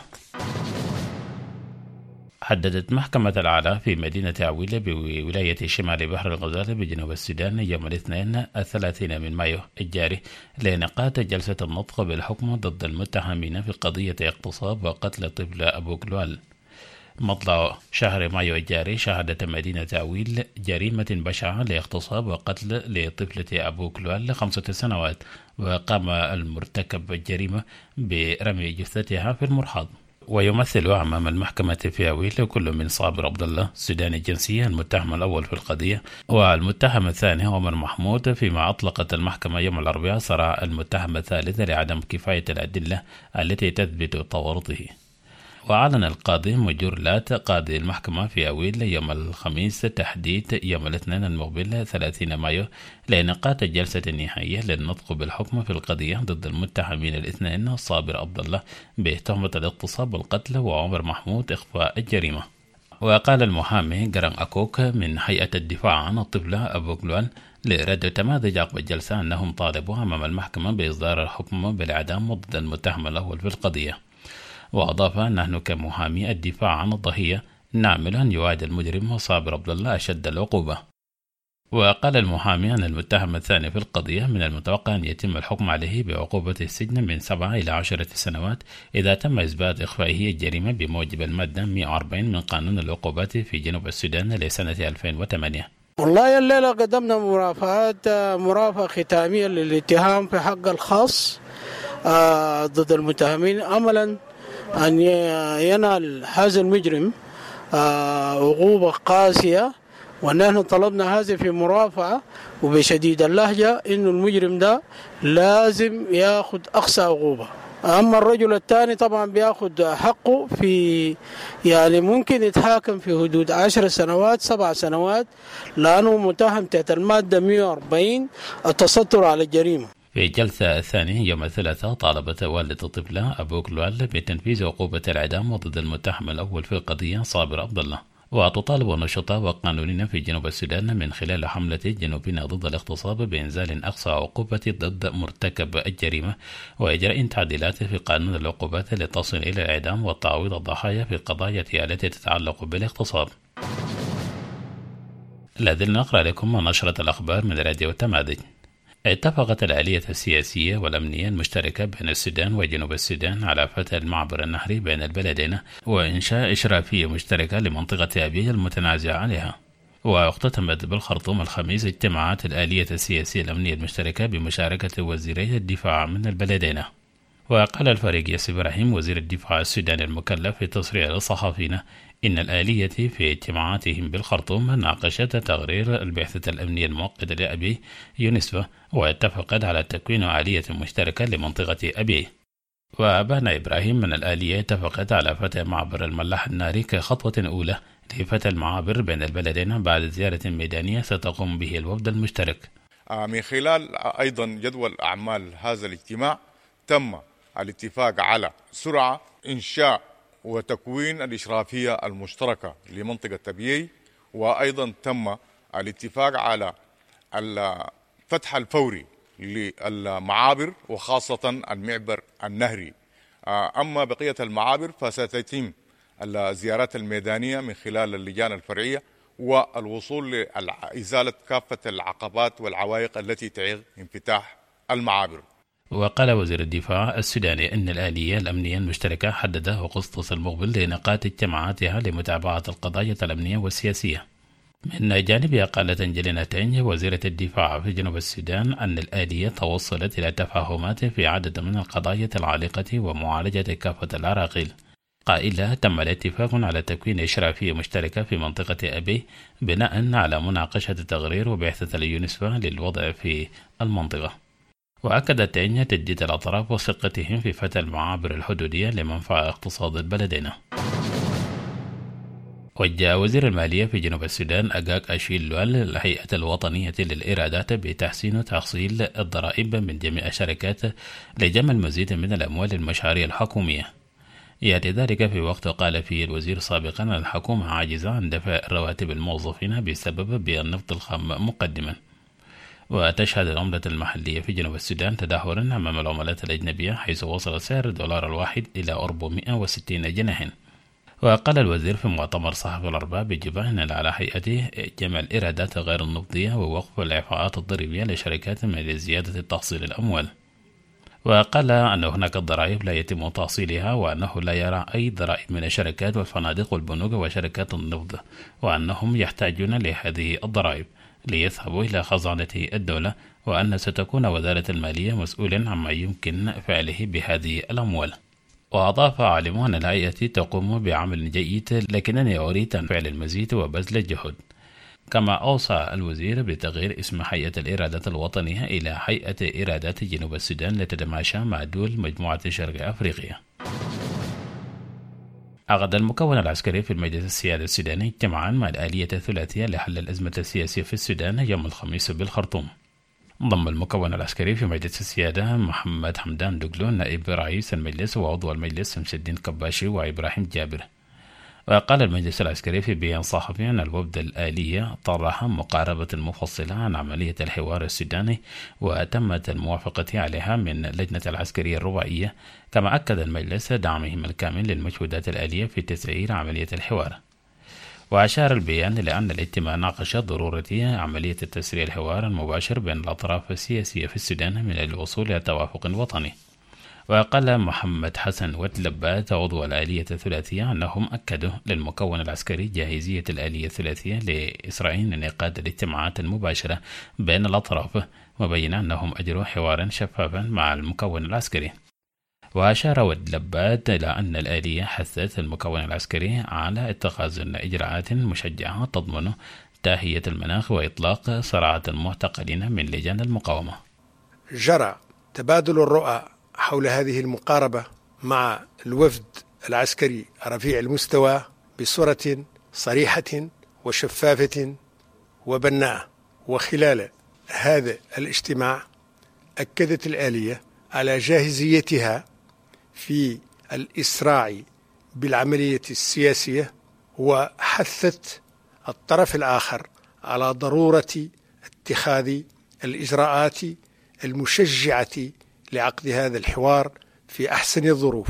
حددت محكمة الأعلى في مدينة عويلة بولاية شمال بحر الغزال بجنوب السودان يوم الاثنين 30 من مايو الجاري لإنعقاد جلسة النطق بالحكم ضد المتهمين في قضية اغتصاب وقتل طفل أبو كلوال. مطلع شهر مايو الجاري شهدت مدينة عويل جريمة بشعة لاغتصاب وقتل لطفلة أبو كلوال 5 سنوات، وقام المرتكب الجريمة برمي جثتها في المرحاض. ويمثل أمام المحكمة في عويل كل من صابر عبد الله السوداني الجنسية المتهم الأول في القضية والمتهم الثاني عمر محمود، فيما أطلقت المحكمة يوم الأربعاء سراح المتهم الثالث لعدم كفاية الأدلة التي تثبت تورطه. وأعلن القاضي مجور لات قاضي المحكمة في عويل يوم الخميس تحديد يوم الاثنين المقبل 30 مايو لإنعقاد الجلسة النهائية للنطق بالحكم في القضية ضد المتهمين الاثنين صابر عبد الله بتهمة الاغتصاب والقتل وعمر محمود إخفاء الجريمة. وقال المحامي جران أكوك من هيئة الدفاع عن الطفل أبو كلوال لراديو تماذج عقب الجلسة أنهم طالبوا أمام المحكمة بإصدار الحكم بالإعدام ضد المتهم الأول في القضية. وأضاف: نحن كمحامي الدفاع عن الضحية نعمل أن يعاد المجرم صابر عبد الله أشد العقوبة. وقال المحامي أن المتهم الثاني في القضية من المتوقع أن يتم الحكم عليه بعقوبة السجن من 7 إلى 10 سنوات إذا تم إثبات إخفائه الجريمة بموجب المادة 140 من قانون العقوبات في جنوب السودان لسنة 2008. والله الليلة قدمنا مرافعة ختامية للاتهام في حق الخاص ضد المتهمين أملا أن ينال هذا المجرم عقوبة قاسية، ونحن طلبنا هذا في مرافعة وبشديد اللهجة إنه المجرم ده لازم ياخذ أقصى عقوبة. أما الرجل الثاني طبعا بياخذ حقه في يعني ممكن يتحاكم في حدود 10 سنوات 7 سنوات لأنه متهم تحت المادة 140 التستر على الجريمة. في الجلسة الثانية يوم الثلاثاء طالبت والدة الطفلة أبو كلوال بتنفيذ عقوبة الإعدام ضد المتهم الأول في القضية صابر عبد الله. وتطالب النشطاء والقانونيين في جنوب السودان من خلال حملة جنوبنا ضد الاغتصاب بإنزال أقصى عقوبة ضد مرتكب الجريمة وإجراء تعديلات في قانون العقوبات لتصل إلى الإعدام وتعويض الضحايا في القضايا التي تتعلق بالاغتصاب. الذين نقرأ لكم نشرة الأخبار من راديو التماذج. اتفقت الآلية السياسية والأمنية المشتركة بين السودان وجنوب السودان على فتح المعبر النهري بين البلدين وإنشاء إشرافية مشتركة لمنطقة أبيج المتنازع عليها. واختتمت بالخرطوم الخميس اجتماعات الآلية السياسية الأمنية المشتركة بمشاركة وزيري الدفاع من البلدين. وقال الفريق ياسر إبراهيم وزير الدفاع السوداني المكلف في تصريح للصحفيين إن الآلية في اجتماعاتهم بالخرطوم ناقشت تقرير البعثة الأمنية المؤقتة لأبي يونسفا واتفقت على تكوين آلية مشتركة لمنطقة أبي. وأبان إبراهيم من الآلية اتفقت على فتح معبر الملاح الناري كخطوة أولى لفتح المعابر بين البلدين بعد زيارة ميدانية ستقوم به الوفد المشترك. من خلال أيضا جدول أعمال هذا الاجتماع تم الاتفاق على سرعة إنشاء وتكوين الإشرافية المشتركة لمنطقة أبيي، وأيضا تم الاتفاق على الفتح الفوري للمعابر وخاصة المعبر النهري. أما بقية المعابر فستتم الزيارات الميدانية من خلال اللجان الفرعية والوصول لإزالة كافة العقبات والعوائق التي تعيق انفتاح المعابر. وقال وزير الدفاع السوداني أن الآلية الأمنية المشتركة حددت أغسطس المقبل لنقاط اجتماعاتها لمتابعة القضايا الأمنية والسياسية. من جانبها قالت أنجلينا تينج وزيرة الدفاع في جنوب السودان أن الآلية توصلت إلى تفاهمات في عدد من القضايا العالقة ومعالجة كافة العراقيل، قائلة تم الاتفاق على تكوين إشرافية مشتركة في منطقة أبي بناء على مناقشة تقرير وبعثة اليونسفا للوضع في المنطقة. وأكدت تينج تجديد الأطراف وثقتهم في فتح المعابر الحدودية لمنفعة اقتصاد البلدين. وجه وزير المالية في جنوب السودان أجاك أشيل لوال الهيئة الوطنية للإيرادات بتحسين تحصيل الضرائب من جميع الشركات لجمع المزيد من الأموال للمشاريع الحكومية. يأتي ذلك في وقت قال فيه الوزير سابقا أن الحكومة عاجزة عن دفع رواتب الموظفين بسبب بيع النفط الخام مقدما. وتشهد العملة المحلية في جنوب السودان تدهورا أمام العملات الأجنبية، حيث وصل سعر الدولار الواحد إلى 460 جنيه. وقال الوزير في مؤتمر صحفي الأربعاء بجبهة على هيئته جمع الإيرادات غير النقدية ووقف الإعفاءات الضريبية لشركات من زيادة تحصيل الأموال. وقال أن هناك ضرائب لا يتم تحصيلها، وأنه لا يرى أي ضرائب من الشركات والفنادق والبنوك وشركات النفط، وأنهم يحتاجون لهذه الضرائب ليذهبوا إلى خزانة الدولة، وأن ستكون وزارة المالية مسؤولا عما يمكن فعله بهذه الأموال. وأضاف عالم أن الهيئة تقوم بعمل جيد، لكنني أريد أن فعل المزيد وبذل الجهد. كما أوصى الوزير بتغيير اسم هيئة الإيرادات الوطنية إلى هيئة إيرادات جنوب السودان لتتماشى مع دول مجموعة شرق أفريقيا. عقد المكون العسكري في المجلس السيادي السوداني اجتماعا مع الآلية الثلاثية لحل الأزمة السياسية في السودان يوم الخميس بالخرطوم. ضم المكون العسكري في مجلس السيادة محمد حمدان دقلو نائب رئيس المجلس وعضو المجلس شمس الدين كباشي وإبراهيم جابر. وقال المجلس العسكري في بيان صحفي أن الوفد الآلية طرح مقاربة مفصلة عن عملية الحوار السوداني وتمت الموافقة عليها من لجنة العسكرية الرباعية. كما أكد المجلس دعمهم الكامل للمجهودات الآلية في تسعير عملية الحوار. وأشار البيان إلى أن الاجتماع ناقش ضرورة عملية تسريع الحوار المباشر بين الأطراف السياسية في السودان من الوصول إلى توافق وطني. وقال محمد حسن وتلبات عضو الآلية الثلاثية أنهم أكدوا للمكون العسكري جاهزية الآلية الثلاثية لإسرائيل انعقاد الاجتماعات المباشرة بين الأطراف، مبينا أنهم أجروا حوارا شفافا مع المكون العسكري. وأشار وتلبات إلى أن الآلية حثت المكون العسكري على اتخاذ إجراءات مشجعة تضمن تهيئة المناخ وإطلاق صراعات المعتقلين من لجان المقاومة. جرى تبادل الرؤى حول هذه المقاربة مع الوفد العسكري رفيع المستوى بصورة صريحة وشفافة وبناءة. وخلال هذا الاجتماع أكدت الآلية على جاهزيتها في الإسراع بالعملية السياسية، وحثت الطرف الآخر على ضرورة اتخاذ الإجراءات المشجعة لعقد هذا الحوار في أحسن الظروف،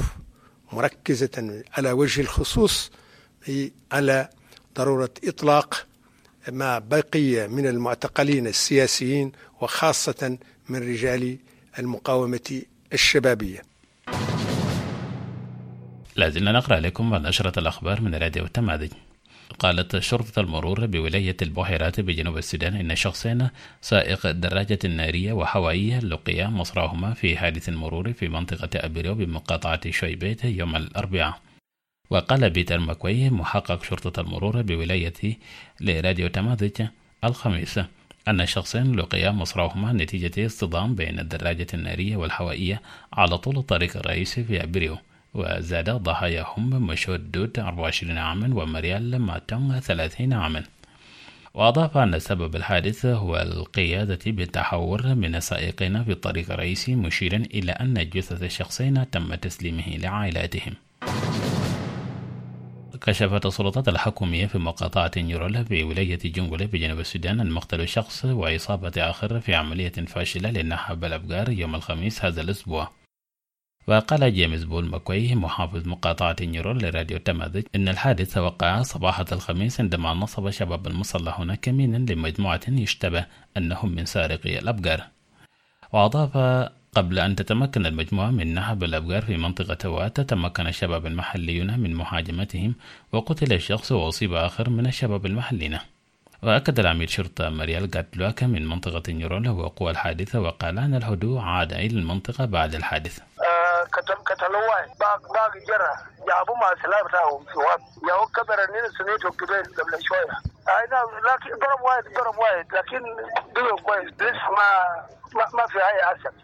مركزة على وجه الخصوص على ضرورة إطلاق ما بقي من المعتقلين السياسيين وخاصة من رجال المقاومة الشبابية. لازلنا نقرأ لكم نشرة الأخبار من راديو التماذج. قالت شرطة المرور بولاية البحيرات بجنوب السودان إن شخصين سائق الدراجة النارية وحوائية لقيا مصراهما في حادث مرور في منطقة أبيرو بمقاطعة شويبيت يوم الأربعاء. وقال بيتر ماكوي محقق شرطة المرور بولاية لراديو تماذج الخميس أن الشخصين لقيا مصراهما نتيجة اصطدام بين الدراجة النارية والحوائية على طول الطريق الرئيسي في أبيرو. وزاد ضحاياهم مشهود دود 24 عاما ومريال ماتون 30 عاما. وأضاف أن سبب الحادث هو القيادة بالتحور من السائقين في الطريق الرئيسي، مشيرا إلى أن جثث الشخصين تم تسليمه لعائلاتهم. كشفت السلطات الحكومية في مقاطعة نيرول في ولاية جنجولة بجنوب السودان أن مقتل شخص وإصابة آخر في عملية فاشلة لنهب الأبقار يوم الخميس هذا الأسبوع. وقال جيمس بول ماكوي محافظ مقاطعة نيرول لراديو تماذج إن الحادث وقع صباحة الخميس عندما نصب شباب المصلحون كمينا لمجموعة يشتبه أنهم من سارقي الأبقار. وأضاف قبل أن تتمكن المجموعة من نهب الأبقار في منطقة وات، تمكن الشباب المحليون من محاجمتهم وقتل الشخص وأصيب آخر من الشباب المحليين. وأكد العميد شرطة مريال غاتلواكا من منطقة نيرول وقوع الحادثة، وقال أن الهدوء عاد إلى المنطقة بعد الحادث. قتلوا واحد باقي جرى جابوا مع السلام بتاعهم في وقت يا كبر النين سنيته قبل شويه. لكن ضرب واحد لكن دول كويس لسه ما في أي أثر.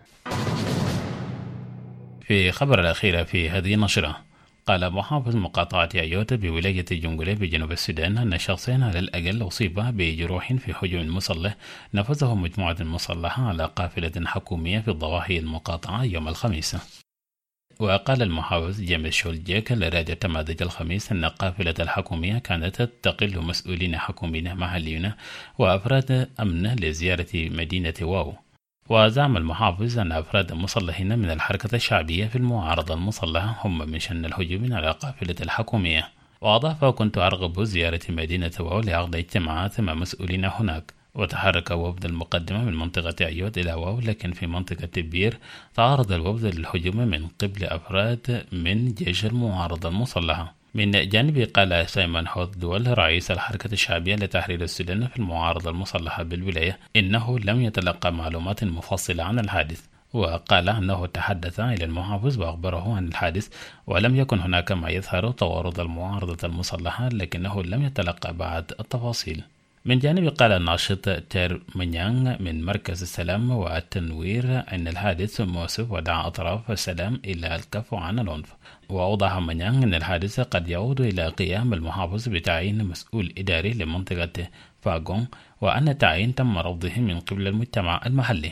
في خبر الأخير في هذه النشرة، قال محافظ مقاطعة أيوتا بولاية جنجولة بجنوب السودان أن شخصين على الأقل أصيبا بجروح في هجوم مسلح نفذه مجموعة مسلحة على قافلة حكومية في ضواحي المقاطعة يوم الخميس. وقال المحافظ جيمس شولجيك لراديو تماذج الخميس أن قافلة الحكومية كانت تقل مسؤولين حكوميين محليون وأفراد أمن لزيارة مدينة واو. وزعم المحافظ أن أفراد مسلحين من الحركة الشعبية في المعارضة المسلحة هم من شن الهجوم على قافلة الحكومية. وأضاف: كنت أرغب زيارة مدينة واو لعقد اجتماعات مع مسؤولين هناك. وتحرك وفد المقدمة من منطقة عيود إلى واو، لكن في منطقة بير تعرض الوفد للهجوم من قبل أفراد من جيش المعارضة المسلحة. من جانبه قال سايمون هوث دول رئيس الحركة الشعبية لتحرير السودان في المعارضة المسلحة بالولاية إنه لم يتلقى معلومات مفصلة عن الحادث. وقال أنه تحدث إلى المحافظ وأخبره عن الحادث، ولم يكن هناك ما يظهر توارد المعارضة المسلحة، لكنه لم يتلقى بعد التفاصيل. من جانب قال الناشط تير منيانغ من مركز السلام والتنوير أن الحادث مؤسف ودعا أطراف السلام إلى الكف عن العنف. وأوضح منيانغ أن الحادث قد يعود إلى قيام المحافظ بتعيين مسؤول إداري لمنطقة فاغون، وأن التعيين تم رفضه من قبل المجتمع المحلي.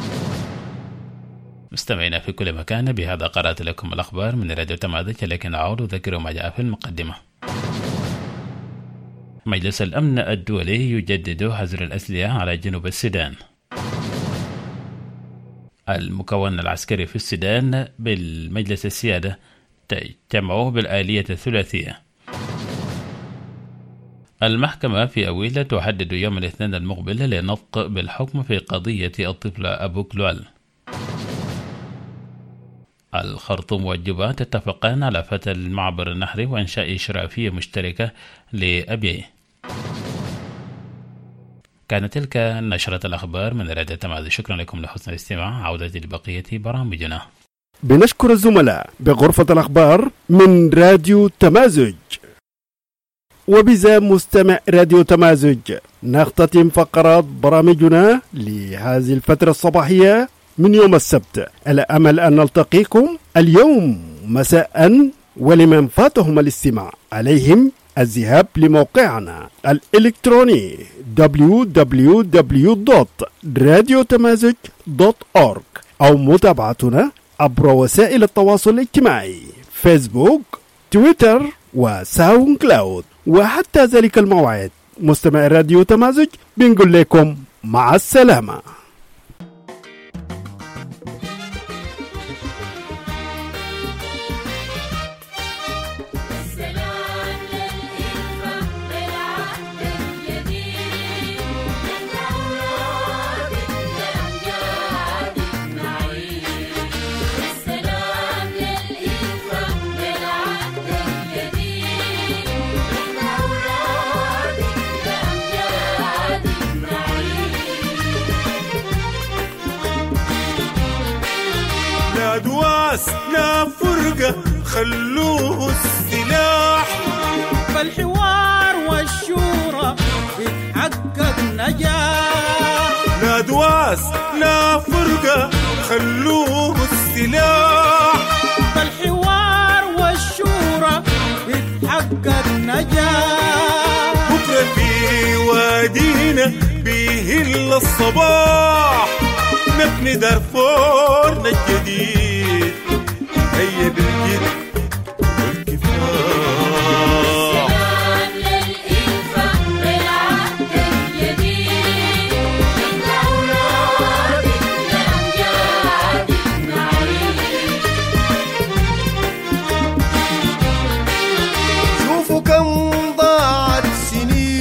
مستمعينا في كل مكان، بهذا قرأت لكم الأخبار من راديو تماذج، لكن أعود أذكر ما جاء في المقدمة. مجلس الأمن الدولي يجدد حظر الأسلحة على جنوب السودان. المكون العسكري في السودان بالمجلس السيادة تجمعوه بالآلية الثلاثية. المحكمة في أويلة تحدد يوم الاثنين المقبل للنطق بالحكم في قضية الطفل أبو كلوال. الخرطوم والجوبا تتفقان على فتح المعبر النهري وإنشاء إشرافية مشتركة لأبيه. كانت تلك نشرة الأخبار من راديو تماذج. شكرا لكم لحسن الاستماع. عودة لبقية برامجنا. بنشكر الزملاء بغرفة الأخبار من راديو تمازج. وبذا مستمع راديو تمازج نختتم فقرات برامجنا لهذه الفترة الصباحية من يوم السبت، على أمل أن نلتقيكم اليوم مساء، ولمن فاتهم الاستماع عليهم الذهاب لموقعنا الإلكتروني www.radiotamazig.org أو متابعتنا عبر وسائل التواصل الاجتماعي فيسبوك، تويتر وساوند كلاود. وحتى ذلك الموعد مستمع راديو تمازج بنقول لكم مع السلامة. السلام للإخوة بالعهد الجديد. لا دواس لا فرقة خلوه السلاح. فالحوار والشورى بتحقق نجاح. لا دواس لا فرقة خلوه السلاح. فالحوار والشورى بتحقق نجاح. بكرة في وادينا بيهل الصباح. نبني دارفورنا الجديد هيا بالجد والكفاح. سلام للإلفة بالعهد الجديد من أولادك لأمجادك نعيش. شوفوا كم ضاعت سنين.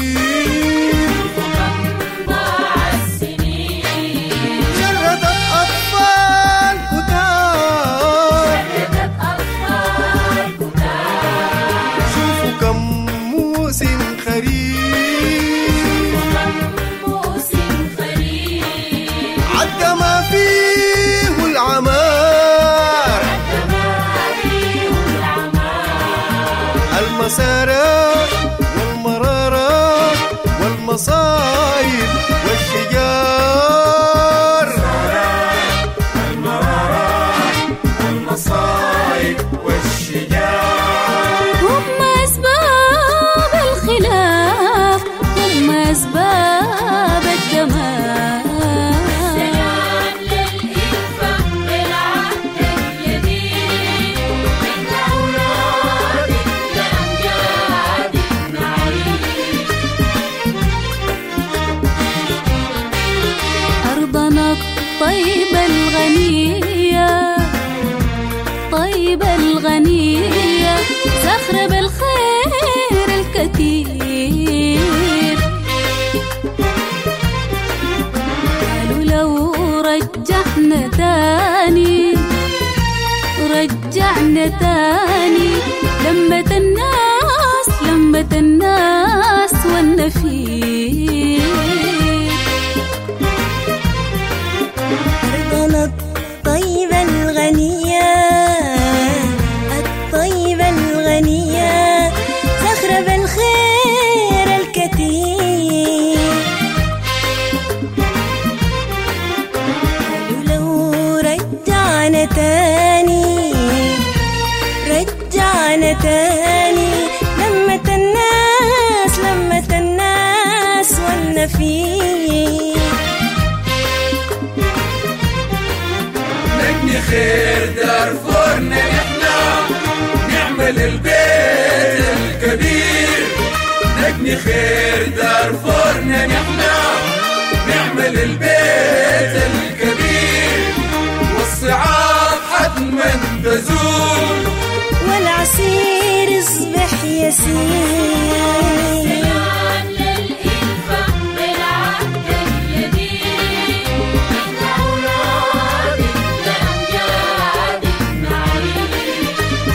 المسارات والمرارات والمصايب والشجار. المرارات والمصايب والشجار هم أسباب الخلاف، هم أسباب الدمار. سلام للإلفة بالعهد الجديد من أولادك لأمجادك نعيش. أرضنا الطيبة الغنية، طيبة الغنية زخرة بالخير الكثير. قالوا لو رجعنا تاني، رجعنا تاني لمة الناس، لمة الناس والنفير. أرضنا الطيبة الغنية، الطيبة الغنية زخرة بالخير الكثير. قالوا لو رجعنا تاني، رجعنا تاني لمة الناس، لمة الناس والنفير. نبني خير دارفورنا نحنا، نعمل البيت الكبير. نبني خير دارفورنا نحنا، نعمل البيت الكبير. والصعاب حتما تزول والعسير يصبح يسير. سلام للإلفة بالعهد الجديد من أولادك لأمجادك نعيش.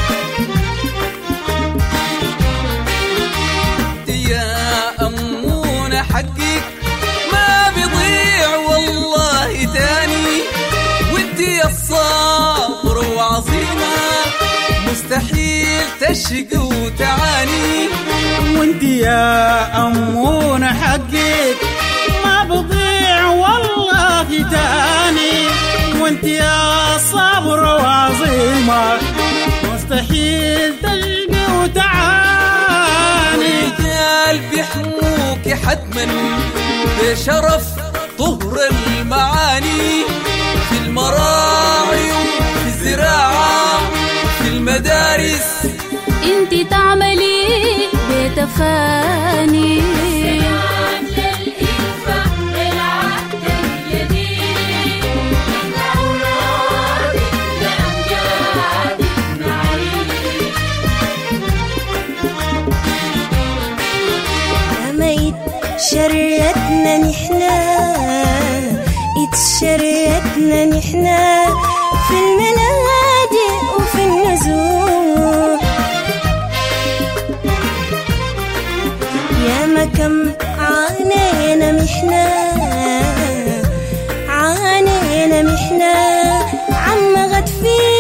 يا أمونة حقك ما بيضيع والله تاني. وانت يا الصبر وعظيمة مستحيل تشقي وتعاني. وانت يا أمونة حقك ما بضيع والله تاني. وانت يا صبر وعظيمة مستحيل تشقي وتعاني. رجال بيحموك حتما بشرف طهر المعاني. في المراعي وفي الزراعة في المدارس انتي تعملي بتفاني. سلام للإلفة بالعهد الجديد من أولادك لأمجادك نعيش. لما يتشرتنا نحنا، يتشرتنا نحنا في الملاجئ وفي النزوح. ياما كم عانينا محنا، عانينا محنا عم غد فيه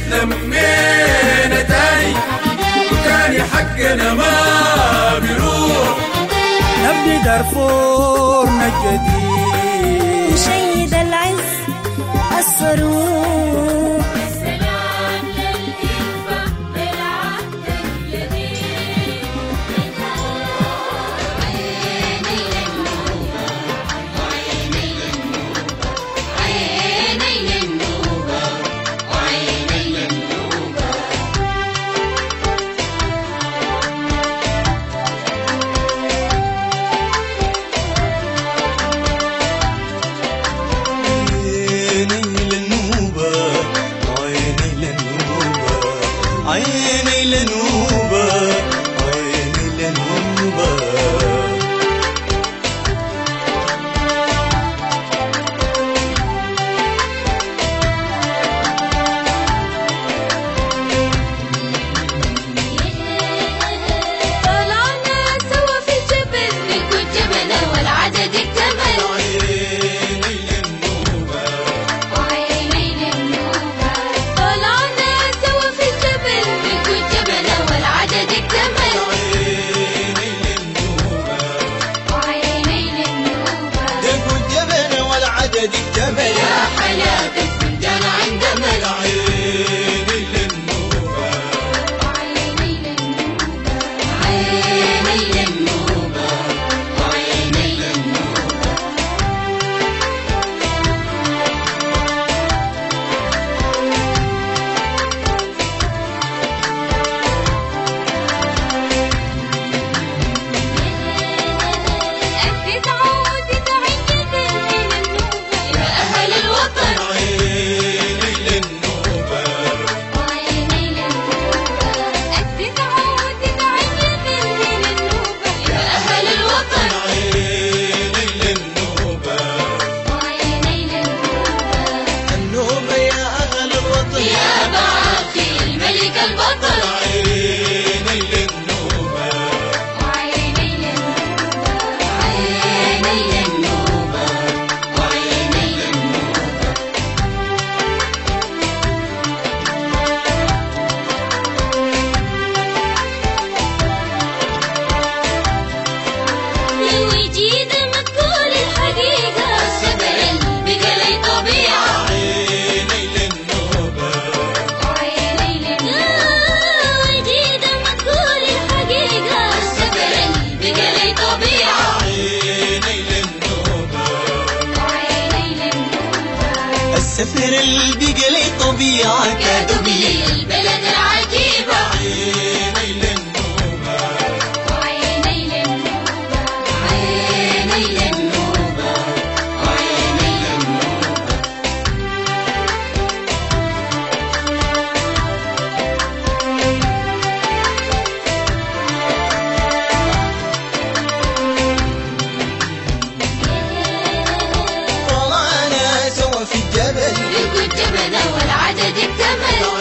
اتلمينا تاني وتاني حقنا ما بيروح نبني دارفورنا الجديد نشيد العز الصاروخ السلام للإلفة بالعهد الجديد عيني للنوبة وعيني للنوبة عيني للنوبة وعيني للنوبة عيني لنوبة عيني لنوبة طلعنا سوا في الجبل بكل جبلة والعدد اكتمل وعيني للنوبة طلعنا سوا في الجبل بكل جبلة والعدد اكتمل وعيني للنوبة دقوا الجبل والعدد اكتمل يا حلاوة الفنجان عند مل عيني للنوبة وعيني للنوبة عيني للنوبة وعيني للنوبة أكد عود تعيد للنوبة يا أهل الوطن عيني للنوبة وعيني للنوبة أكد عود تعيد للنوبة يا أهل الوطن عيني للنوبة وعيني للنوبة النوبة يا أهل الوطن يا باقي الملك البطل عيني للنوبة وعيني للنوبة عيني للنوبة وعيني للنوبة لو يجيد ما تقول الحقيقة السبر اللي بقى لي طبيعة عيني للنوبة وعيني للنوبة يجيد ما تقول الحقيقة السبر اللي بقى لي طبيعة عيني للنوبة وعيني للنوبة السفر اللي بقى لي طبيعة كاتب لي البلد العجيبة عيني للنوبة وعيني للنوبة عيني للنوبة وعيني للنوبة طلعنا سوا في الجبل بكل جبلة والعدد اكتمل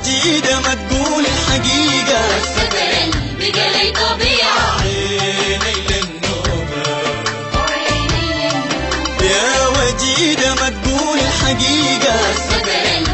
وجيدة ما تقول الحقيقة والصبر بقى لي طبيعة عيني للنوبة يا وجيدة ما تقول الحقيقة والصبر